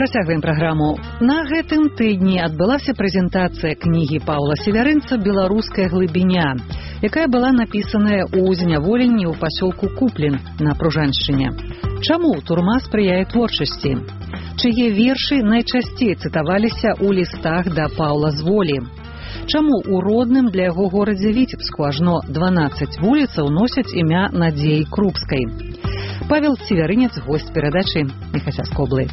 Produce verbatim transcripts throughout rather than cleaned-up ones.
Працягваем праграму. На гэтым тыдні адбылася прэзентацыя кнігі Паўла Севярынца «Беларуская глыбіня», якая была напісаная ў зняволенні ў пасёлку Куплін на Пружаншчыне. Чаму турма спрыяе творчасці? Чые вершы найчасцей цытаваліся ў лістах да Паўла з волі? Чаму ў родным для яго горадзе Віцебску ажно дванаццаць вуліцаў носяць імя Надзеі Крупскай? Павел Севярынец, госць перадачы «Міхася Скоблы».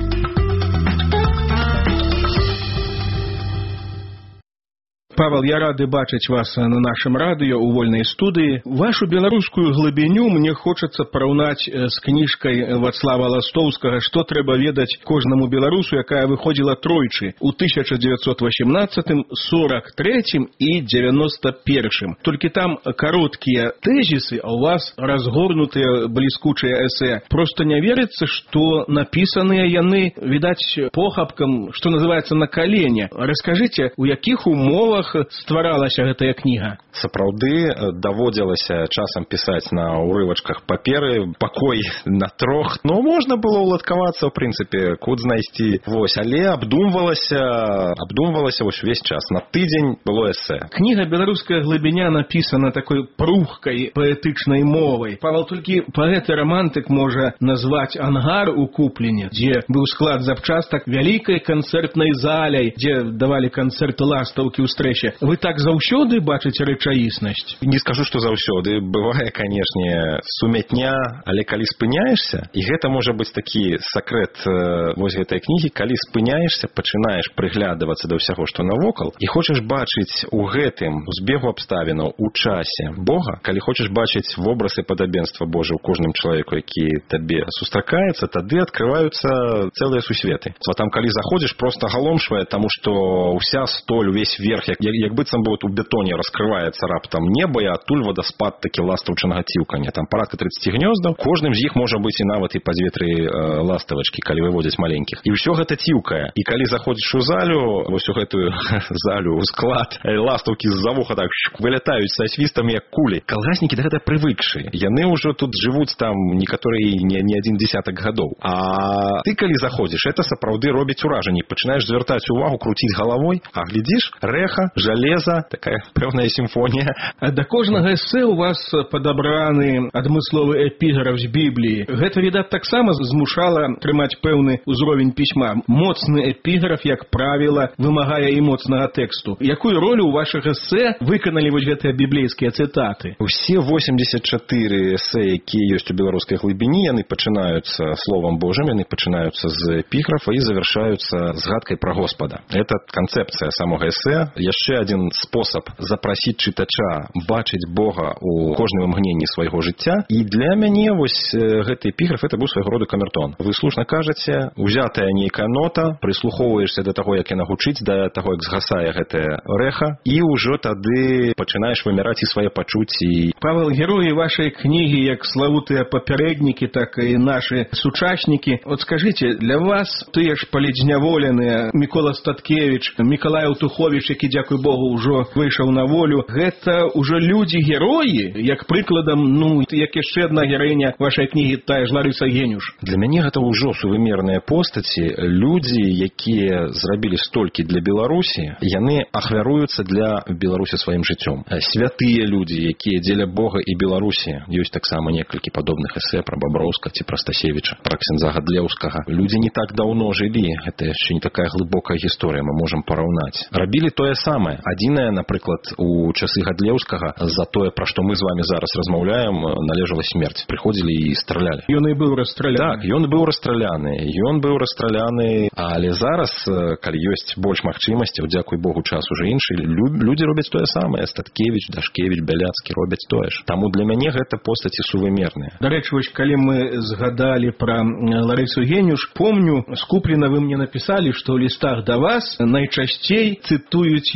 Павел, я рады бачыць вас на нашым радыё ў вольнай студыі. Вашу беларускую глыбіню мне хочацца параўнаць з кніжкай Вацлава Ластоўскага «Што трэба ведаць кожнаму беларусу», якая выходзіла тройчы ў тысяча дзевяцьсот васемнаццатым, сорок трэцім і дзевяноста першым. Толькі там кароткія тэзісы, а у вас разгорнутыя бліскучыя эсэ. Просто не верыцца, што напісаныя яны, відаць, похапкам, што называецца, на калене. Раскажыце, у якіх умовах стваралася гэтая кніга? Сапраўды даводзілася часам пісаць на ўрывачках паперы, пакой на трох. Но можна было ўладкавацца, в прынцыпе, куд знайсці. Вось, але абдумвалася, абдумвалася вось увесь час. На тыдзень было эсэ. Кніга «Беларуская глыбіня» напісана такой прухкай паэтычнай мовай. Павел, толькі паэт-рамантык можа назваць ангар у Купліне, дзе быў склад запчастак вялікай канцэртнай заляй, дзе давалі канцэрты Ластаўкі ў Стрэчы. Вы так заўсёды бачыце рэчаіснасць? Не скажу, што заўсёды. Бывае, канешне, сумятня, але калі спыняешся, і гэта можа быць такі сакрэт вось гэтай кнігі, калі спыняешся, пачынаеш прыглядавацца да ўсяго, што навокал, і хочаш бачыць у гэтым збегу абставінаў, у часе Бога, калі хочаш бачыць вобраз і падабенства Божа ў кожным чалавеку, які табе сустракаецца, тады адкрываюцца цэлыя сусветы. А там, калі заходзіш, проста галомшвае, таму што ўся столь, увесь верх, як Як, як быццам бы у бетоне раскрываецца раптам неба, і адтуль вадаспад такі ластаўчага ціўкання. Там парадка трыццаць гнёздаў, кожным з іх можа быць і нават і па дзве-тры э, ластавачкі, калі выводзяць маленькіх. І ўсё гэта ціўкае. І калі заходзіш у залю, вось у гэтую залю, у склад, ластаўкі з-за вуха так вылятаюць са свістам, як кулі. Калгаснікі да гэта прывыкшы. Яны ўжо тут жывуць там некаторыя не, не адзін дзесятак гадоў. А ты калі заходзіш, это сапраўды робіць уражанне. Пачынаеш звяртаць увагу, круціць галавой, а глядзіш, рэха, жалеза, такая пэўная сімфонія. А да кожнага эсэ у вас падабраны адмысловы эпіграф з Бібліі. Гэта, відаць, таксама змушала трымаць пэўны ўзровень пісьма. Моцны эпіграф, як правіла, вымагае і моцнага тэксту. Якую ролю ў вашых эсэ выканалі вось гэтыя біблейскія цытаты? Усе восемьдесят чатыры эсэ, якія ёсць у беларускай глыбіні, яны пачынаюцца словам Божым, яны пачынаюцца з эпіграфа і завяршаюцца згадкай пра Господа. Это канцэпцыя самога эсэ. Яшчэ адзін спосаб запрасіць чытача бачыць Бога ў кожным імгненні свайго жыцця. І для мяне вось гэты эпіграф это быў свайго роду камертон. Вы слушна кажаце, узятая нейкая нота, прыслухоўваешся да таго, як яна гучыць, да таго, як згасае гэтая рэха, і ўжо тады пачынаеш вымяраць і свае пачуцці. Павел, героі вашай кнігі, як славутыя папярэднікі, так і нашы сучаснікі. От скажыце, для вас тыя ж палідзняволеныя Мікола Статкевіч, Мікалай Аўтуховіч, які, дзякуй Богу, ўжо выйшаў на волю. Гэта ўжо людзі-героі, як прыкладам, ну, як яшчэ адна гераіня вашай кнігі, тая ж Ларыса Генюш. Для мяне гэта ўжо сувымерныя постаці, людзі, якія зрабілі столькі для Беларусі, яны ахвяруюцца для Беларусі сваім жыццём. Святыя людзі, якія дзеля Бога і Беларусі. Ёсць таксама некалькі падобных эсэ пра Баброўска ці пра Стасевіча, пра ксяндза Гадлеўскага. Людзі не так даўно жылі, гэта яшчэ не такая глыбокая гісторыя, мы можам параўнаць. Рабілі тое самае. Адзінае, напрыклад, у часы Гадлеўскага за тое, пра што мы з вами зараз размаўляем, належала смерць. Прыходзілі і стралялі. Ён і быў расстраляны. Так, ён быў расстраляны. Ён быў расстраляны, але зараз, калі ёсць больш магчымасцяў, дзякуй Богу, час уже іншы, людзі робяць тое самае. Статкевіч, Дашкевіч, Бяляцкі робяць тое ж. Таму для мяне гэта постаці сувымерныя. Дарэчы, вось калі мы згадалі пра Ларысу Генюш, помню, з Купліна вы мне напісалі, што ў лістах да вас найчасцей цытуюць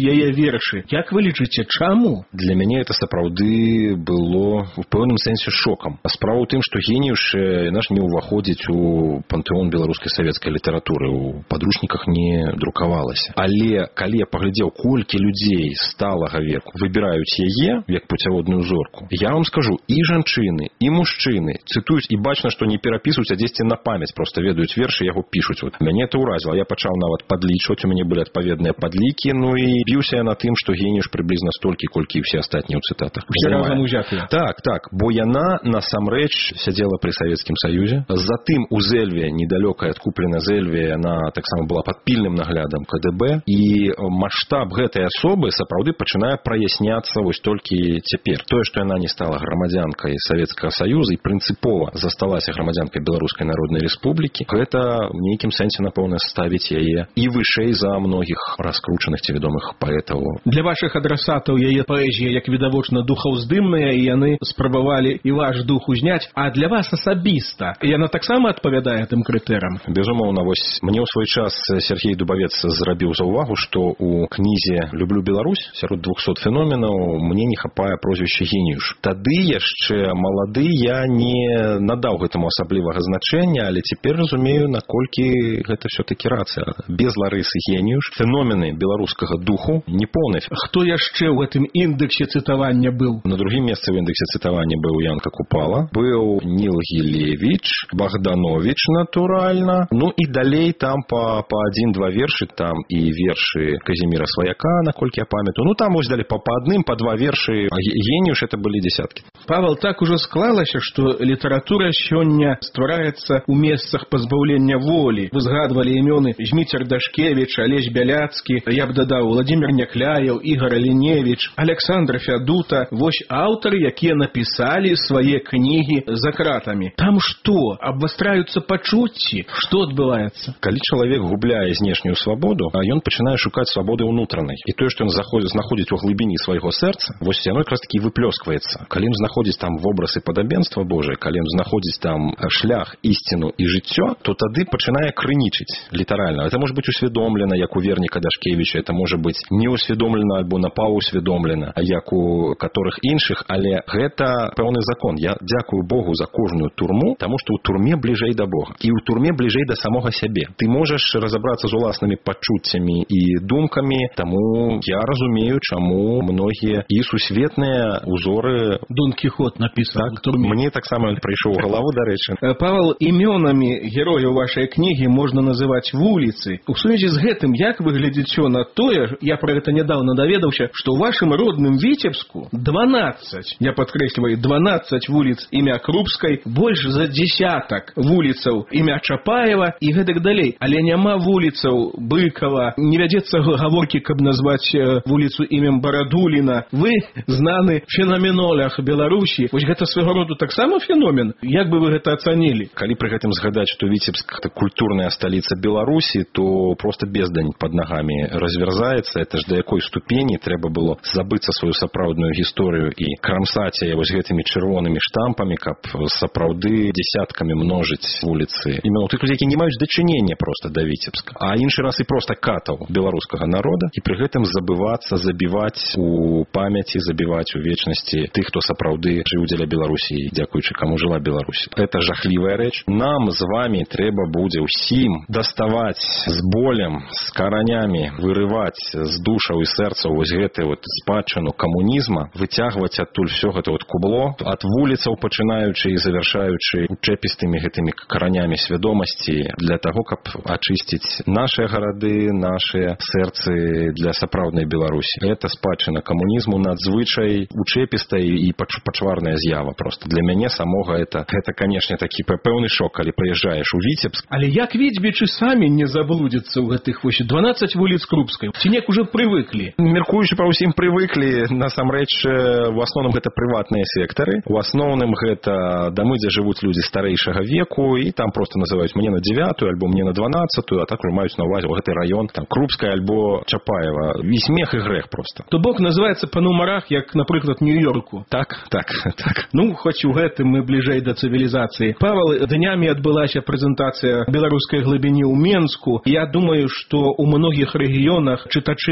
яе вершы. Як вы лічыце, чаму? Для мяне это сапраўды было у пэўным сэнсе шокам. Справа ў тым, што геніюш наш не ўваходзіць у пантэон беларускай савецкай літаратуры, у падручніках не друкавалася. Але калі я паглядзеў, колькі людзей сталага веку выбіраюць яе як пуцяводную зорку, я вам скажу, і жанчыны, і мужчыны цытуюць, і бачна, што не перапісваюць, а дзесьці на памяць проста ведаюць вершы, яго пішуць. Вот. Мяне это ўразіла. Я пачаў нават падлічваць, у мяне былі адпаведныя падлікі, ну і біўся я на тым, што геніюш прыблізна столькі, колькі і ўсе астатнія ў цытатах. Усе разам узятыя. Так, так, бо яна насамрэч сядзела пры Савецкім Саюзе. Затым у Зэльве, недалёка ад Купліна Зэльве, яна таксама была пад пільным наглядам ка дэ бэ, і маштаб гэтай асобы сапраўды пачынае праясняцца вось толькі цяпер. Тое, што яна не стала грамадзянкай Савецкага Саюза і прынцыпова засталася грамадзянкай Беларускай Народнай Рэспублікі, гэта в нейкім сэнсе, напэўна, ставіць яе і вышэй за многіх раскручаных ці вядомых паэтаў. Для вашых адрасатаў яе паэзія, як відавочна, духаўздымная, і яны спрабавалі і ваш дух узняць. А для вас асабіста яна таксама адпавядае тым крытэрам? Безумоўна, вось мне ў свой час Сергей Дубавец зрабіў заўвагу, што ў кнізе «Люблю Беларусь» сярод двухсот феноменаў мне не хапае прозвішча геніюш. Тады яшчэ малады я не надаў гэтаму асаблівага значэння, але цяпер разумею, наколькі гэта все-таки рацыя. Без Ларысы геніюш, феномены беларускага духу неполны. Хто яшчэ ў гэтым індэксе цытавання быў? На другім месцы ў індексе цытавання быў Янка Купала, быў Ніл Гілевіч, Богданович, натуральна. Ну і далей там па, па адзін-два вершы, там і вершы Казіміра Сваяка, наколькі я памятаю. Ну там вось далі па, па адным, па два вершы. Геніюш это былі десяткі. Павел, так ужо склалася, што літаратура сёння ствараецца ў месцах пазбаўлення волі. Вы згадвалі імёны Зміцер Дашкевіч, Алесь Бяляцкі, я б дадаў Владзімір Някляеў, Ігор Аліневіч, Александр Фядута. Вось аўтары, якія напісалі свае кнігі за кратамі. Там што? Абвастраюцца пачуцці? Што адбываецца? Калі чалавек губляе знешнюю свабоду, а ён пачынае шукаць свабоды ўнутранай. І тое, што ён заходзіць, знаходзіць у глыбіні свайго сэрца, вось яно якраз такі выплёскваецца. Калі ён знаходзіць там вобраз і падабенства Божае, калі ён знаходзіць там шлях, ісціну і жыццё, то тады пачынае крынічыць літаральна. Это можа быць усведомлена, як у Верніка Дашкевіча, это можа быць неусведомлена альбо напаўусведомлена, як у каторых іншых, але гэта пэўны закон. Я дзякую Богу за кожную турму, таму што ў турме бліжэй да Бога. І ў турме бліжэй да самога сябе. Ты можаш разабрацца з уласнымі пачуццямі і думкамі, таму я разумею, чаму многія і сусветныя узоры Дон Кіхот напісаў так, турме. Мне таксама прыйшоў у галаву, дарэчы. Павел, імёнамі герояў вашай кнігі можна называць вуліцы. У сувязі з гэтым, як вы глядзіце на тое, я пра гэта нядаўна даведаўся, што ў вашым родным Віцебску дванаццаць, я падкрэсліваю, дванаццаць вуліц імя Крупскай, больш за дзесятак вуліцаў імя Чапаева і гэтак далей. Але няма вуліцаў Быкова, не вядзецца гаворкі, каб назваць вуліцу імем Барадуліна. Вы знаны фенаменолях Беларусі. Вось гэта свайго роду таксама феномен. Як бы вы гэта ацанілі? Калі пры гэтым згадаць, што Віцебск — это культурная сталіца Беларусі, то просто бездань пад нагамі разверзаецца. Это ж да якой ступені трэба было забыцца сваю сапраўдную гісторыю і крамсаць яе вось гэтымі чырвонымі штампамі, каб сапраўды дзесяткамі множыць вуліцы. Іменно тых людзей, які не маюць дачынення проста да Віцебска, а іншы раз і проста катаў беларускага народа, і пры гэтым забывацца, забіваць у памяці, забіваць у вечнасці тых, хто сапраўды жыў дзеля Беларусі, дзякуючы каму жыла Беларусь. Это жахлівая рэч. Нам з вамі трэба будзе ўсім даставаць з болем, з каранямі, вырываць з душаў і сэрцаў вось гэты вот спадчыну камунізма, выцягваць адтуль всё гэта вот кубло, ад вуліцаў пачынаючы і завяршаючы учэпістымі гэтымі каранямі свядомасці для таго, каб ачысціць нашыя гарады, нашыя сэрцы для сапраўднай Беларусі. Это спадчына камунізму надзвычай учэпістая і пачварная з'ява просто. Для мяне самога это, это канешне, такі пэўны шок, калі прыязджаеш у Віцебск. Але як віцебічы самі не заблудзяцца ў гэтых вось дванаццаць вуліц Крупскай? Ці неяк уже прывыклі? Меркуючы па ўсім прывыклі. Насамрэч, у асноўным гэта прыватныя сектары. У асноўным гэта дамы, дзе жывуць людзі старэйшага веку, і там просто называюць мне на дзевятую альбо мне на дванаццатую, а так уже маюць на ўвазе гэты раён, там Крупская альбо Чапаева. І смех і грэх просто. То бок называецца па нумарах, як, напрыклад, Нью-Йорку. Так, так, так. Ну, хоць у гэтым мы бліжэй да цывілізацыі. Павел, днямі адбылася прэзентацыя беларускай глыбіні ў Менску. Я думаю, што ў многіх рэгіёнах чытачы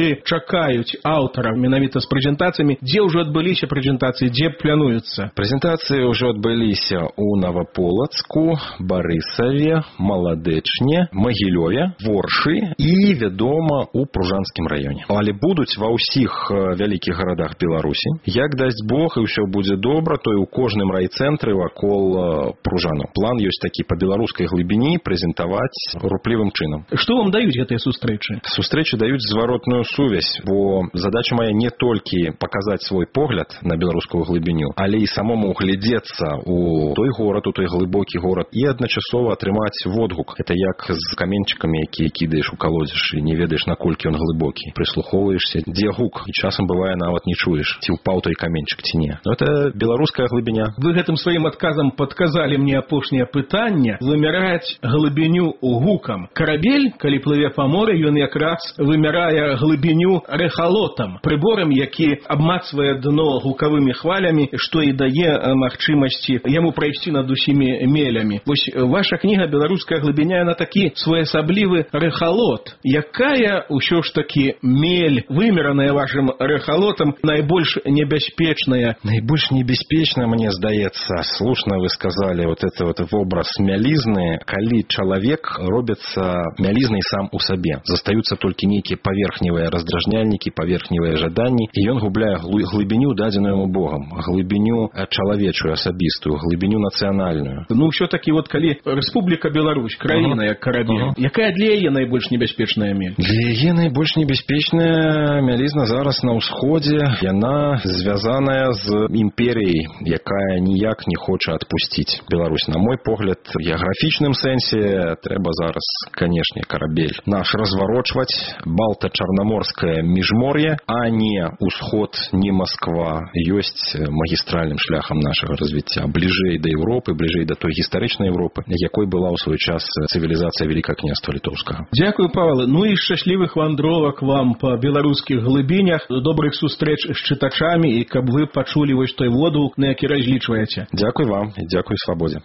которые чакаюць аўтараў менавіта з прэзентацыямі, дзе ўжо адбыліся прэзентацыі, дзе плануюцца? Прэзентацыі ўжо адбыліся ў Наваполацку, Барысаве, Маладэчне, Магілёве, Воршы і, вядома, у Пружанскім раёне. Але будуць ва ўсіх вялікіх гарадах Беларусі. Як дасць Бог, і ўсё будзе добра, то і ў кожным райцэнтры вакол Пружану. План ёсць такі па беларускай глыбіні прэзентаваць руплівым чынам. Што вам даюць гэтыя сустрэчы? Сустрэчы даюць зваротную сувязь, бо задача моя не толькі паказаць свой погляд на беларускую глыбіню, але і самому угледзецца у той горад, у той глыбокі горад і адначасова атрымаць водгук. Это як з каменчыкамі, якія кідаеш у калодзеж і не ведаеш, наколькі ён глыбокі. Прыслухоўваешся, дзе гук, і часам бывае нават не чуеш, ці ўпаў той каменчык, ці не. Но это беларуская глыбіня. Вы гэтым сваім адказам падказалі мне апошняе пытанне. Вымяраць глыбіню гукам. Карабель, калі плыве па моры, ён якраз вымярае глыбіню рэхалотам, прыборам, які абмацвае дно гукавымі хвалямі, што і дае магчымасці яму прайсці над усімі мелямі. Вось ваша кніга «Беларуская глыбіня» на такі своеасаблівы рэхалот. Якая ўсё ж такі мель, вымераная вашым рэхалотам, найбольш небяспечная? Найбольш небяспечная, мне здаецца, слушна вы сказали, вот это вот вобраз мялізны, калі чалавек робіцца мялізнай сам у сабе. Застаюцца толькі нейкія паверхневыя раздражняльнікі, паверхневыя жаданні, і ён губляе глыбіню, дадзеную яму Богам, глыбіню чалавечую, асабістую, глыбіню нацыянальную. Ну, ўсё-такі, вот калі Рэспубліка Беларусь, краіна, як карабель, якая для яе найбольш небяспечная мель? Для яе найбольш небяспечная мялізна зараз на ўсходзе. Яна звязаная з імперіяй, якая ніяк не хоча адпусціць Беларусь. На мой погляд, в геаграфічным сэнсе трэба зараз, канешне, карабель наш разварочваць, Балта-Чарнаморскае міжмор'е, а не ўсход, не Москва, ёсць магістральным шляхам нашага развіцця, бліжэй да Еўропы, бліжэй да той гістарычнай Еўропы, якой была ў свой час цывілізацыя Великае княства Літоўскага. Дзякую, Павел. Ну і шчаслівых вандровак вам па беларускіх глыбінях, добрых сустрэч з чытачамі, і каб вы пачулі вось той водгук, на які разлічваеце. Дзякуй вам і дзякуй свабодзе.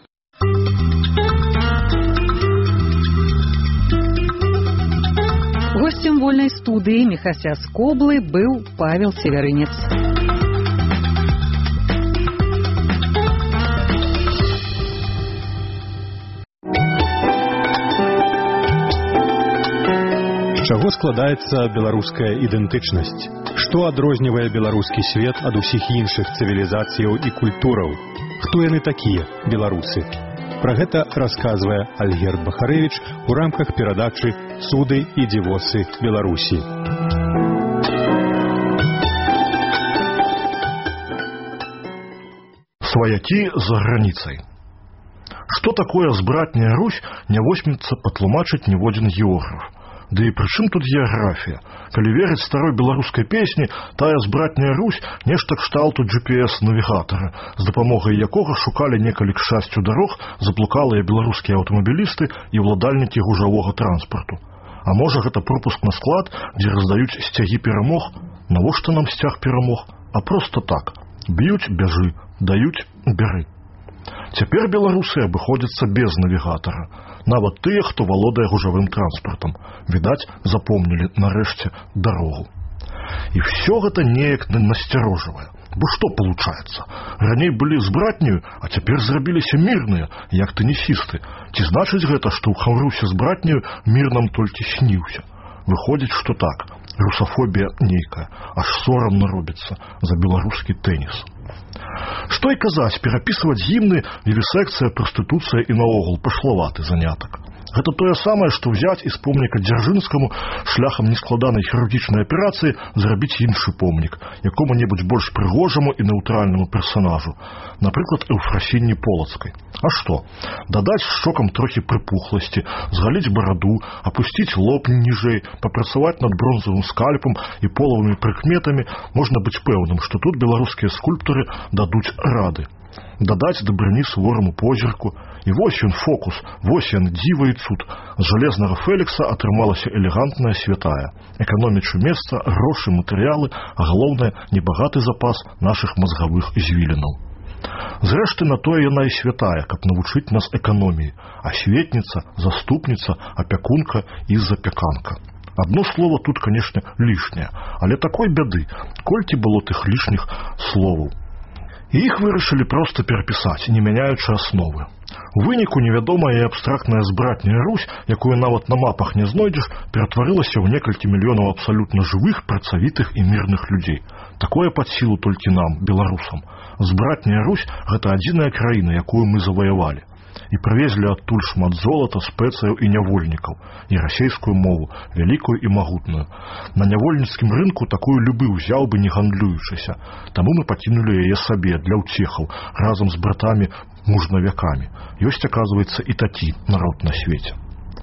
Гостем вольной студии Михася Скоблы был Павел Северынец. З чаго складаецца беларуская ідэнтычнасць? Што адрознівае беларускі свет ад усіх іншых цывілізацыяў і культураў? Хто яны такія, беларусы? Пра гэта расказвае Альгерд Бахарэвіч у рамках перадачы «Суды і дзівосы Беларусі». Сваякі за граніцай. Што такое збратняя Русь, не возьмецца патлумачыць ніводзін географ. Да і пры чым тут геаграфія? Калі верыць старой беларускай песні, тая збратняя Русь нешта кшталту джи пі эс-навігатара, з дапамогай якога шукалі некалі к шчасцю дарог заблукалыя беларускія аўтамабілісты і ўладальнікі гужавога транспарту. А можа гэта пропуск на склад, дзе раздаюць сцягі перамог? Навошта нам сцяг перамог? А проста так. Б'юць – бяжы, даюць – бяры. Цяпер беларусы абыходзяцца без навігатара. Нават тыя, хто валодае гужавым транспартам. Відаць, запомнілі нарэшце дарогу. І ўсё гэта неяк насцярожвае. Бо што получаецца? Раней былі збратнюю, а цяпер зрабіліся мірныя, як тэнісісты. Ці значыць гэта, што ў Хаўрусе збратнюю мір нам толькі сніўся? Выходзіць, што так. Русафобія нейкая. Аж сорамна робіцца за беларускі тэніс. Што і казаць, перапісваць гімны, вівісекцыя, прастытуцыя і наогул пашлаваты занятак. Гэта тое самае, што ўзяць і з помніка Дзяржынскаму шляхам нескладанай хірургічнай аперацыі зрабіць іншы помнік, якому-небудзь больш прыгожаму і нейтральнаму персанажу, напрыклад, Эўфрасіні Полацкай. А што? Дадаць шчокам трохі прыпухласці, згаліць бараду, апусціць лоб ніжэй, папрацаваць над бронзавым скальпам і полавымі прыкметамі, можна быць пэўным, што тут беларускія скульптары дадуць рады. Дадаць дабрыні сувораму позірку, і вось ён фокус, вось ён дзіва і цуд. З жалезнага Фелікса атрымалася элегантная святая, эканомячы месца, грошы, матэрыялы, а галоўнае, небагаты запас нашых мазгавых звілінаў. Зрэшты, на тое яна і святая, каб навучыць нас эканоміі, асветніца, заступніца, апякунка і запяканка. Одно слово тут, конечно, лишнее, але такой бяды, колькі было тых лишних словаў. І іх вырашылі проста перапісаць, не мяняючы асновы. У выніку невядомая і абстрактная збратняя Русь, якую нават на мапах не знойдзеш, ператварылася ў некалькі мільёнаў абсалютна жывых, працавітых і мірных людзей. Такое пад сілу толькі нам, беларусам. Збратняя Русь – гэта адзіная краіна, якую мы заваявалі. І прывезлі адтуль шмат золата, спецыяў і нявольнікаў, і расейскую мову, вялікую і магутную. На нявольніцкім рынку такую любы ўзяў бы, не гандлюючыся. Таму мы пакінулі яе сабе для ўцехаў, разам з братамі-мужнавякамі. Ёсць, аказваецца, і такі народ на свеце.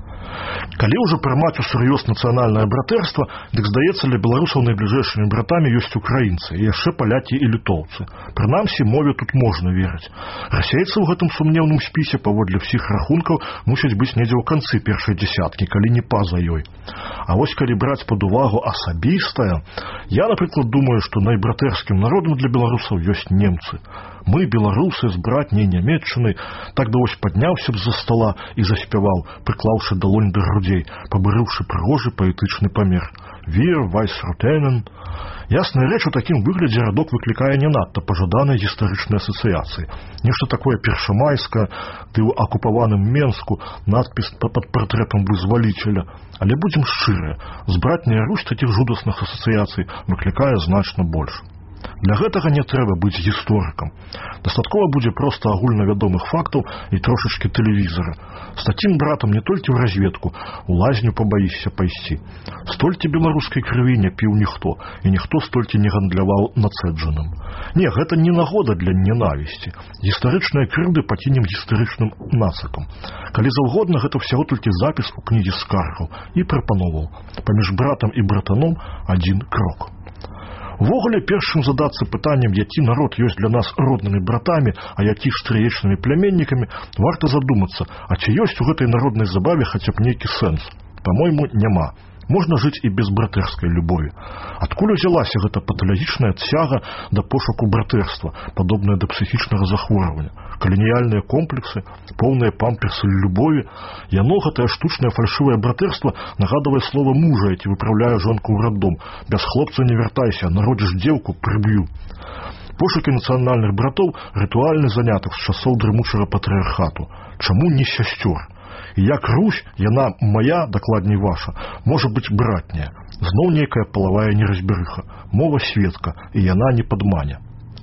Калі ўжо прымаць усур'ёз нацыянальнае братэрства, дык, здаецца, для беларусаў найбліжэйшымі братамі ёсць украінцы і яшчэ палякі і літоўцы. Прынамсі, мове тут можна верыць. Расейцы ў гэтым сумнеўным спісе, паводле ўсіх рахункаў, мусяць быць недзе ў канцы першай дзясяткі, калі не па-за ёй. А вось калі браць пад увагу асабістае, я, напрыклад, думаю, што найбратэрскім народам для беларусаў ёсць немцы. Мы, беларусы, з братняй нямецчынай, так бы вось падняўся б з-за стола і заспяваў, прыклаўшы далонь да грудзей, пабырыўшы прыгожы паэтычны памер. «Wir, Weißrotenen». Ясная рэч, у такім выглядзе радок выклікае не надта пажаданай гістарычнай асацыяцыі. Нешта такое першамайскае, ды ў акупаваным Менску надпіс пад партрэтам вызваліцеля. Але будзем шчырыя, збратняя Русь такіх жудасных асацыяцый выклікае значна больш. Для гэтага не трэба быць гісторыкам. Дастаткова будзе проста агульнавядомых фактаў і трошачкі тэлевізара. З такім братам не толькі ў разведку, у лазню пабаішся пайсці. Столькі беларускай крыві не піў ніхто, і ніхто столькі не гандляваў нацэджаным. Не, гэта не нагода для ненавісці. Гістарычныя крыўды пакінем гістарычным нацыкам. Калі заўгодна, гэта ўсяго толькі запіс у кнізе скаргаў і прапановаў. Паміж братам і братаном адзін крок. Увогуле, першым задацца пытаннем, які народ ёсць для нас роднымі братамі, а які стрыечнымі пляменнікамі, варта задумацца, а ці ёсць у гэтай народнай забаве хаця б нейкі сэнс? Па-мойму, няма. Можна жыць і без братэрскай любові. Адкуль узялася гэта паталагічная цяга да пошуку братэрства, падобная да псіхічнага захворвання? Каланіяльныя комплексы, поўныя памперсы любові, яно, гэтае штучнае фальшывае братэрства, нагадвае слова мужа, які выпраўляе жонку ў раддом. Без хлопца не вяртайся, народзіш дзеўку, прыб'ю. Пошукі нацыянальных братоў – рытуальны занятак з часоў дрымучага патрыархату. Чаму не сясцёр? І як Русь, яна моя, дакладней ваша, можа быць братняя. Зноў нейкая палавая неразберыха, мова светка, і яна не падмане.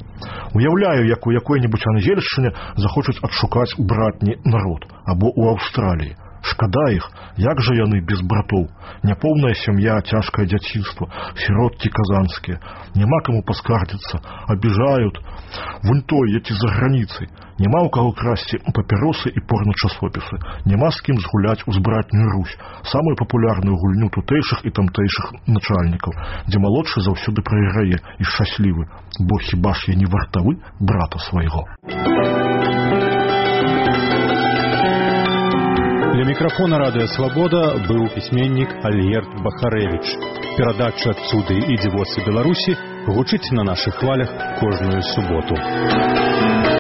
Уяўляю, як у якой-небудзь ангельшчыне захочуць адшукаць братні народ, або ў Аўстраліі. Шкада іх, як жа яны без братоў? Няпоўная сям'я, цяжкае дзяцінства, сіроткі казанскія. Няма каму паскардзіцца, абіжаюць. Вунь той, які за граніцай. Няма ў каго красці папіросы і порначасопісы. Няма з кім згуляць у збратнюю Русь, самую папулярную гульню тутэйшых і тамтэйшых начальнікаў, дзе малодшы заўсёды прайграе і шчаслівы, бо хіба ж я не вартавы брата свайго. Для мікрафона Радыё Свабода быў пісьменнік Альгерд Бахарэвіч. Перадача «Цуды і дзівосы Беларусі» гучыць на нашых хвалях кожную суботу.